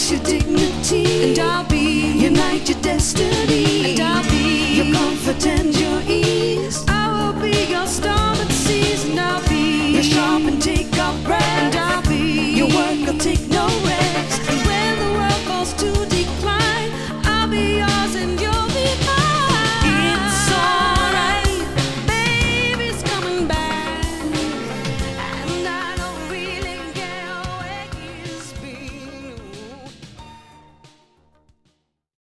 increase your dignity, and I'll be unite your destiny, and I'll be your comfort and your ease. I will be your storm at seas, and I'll be your sharp and take off breath, and I'll be your work, I'll take no rest. And when the world falls to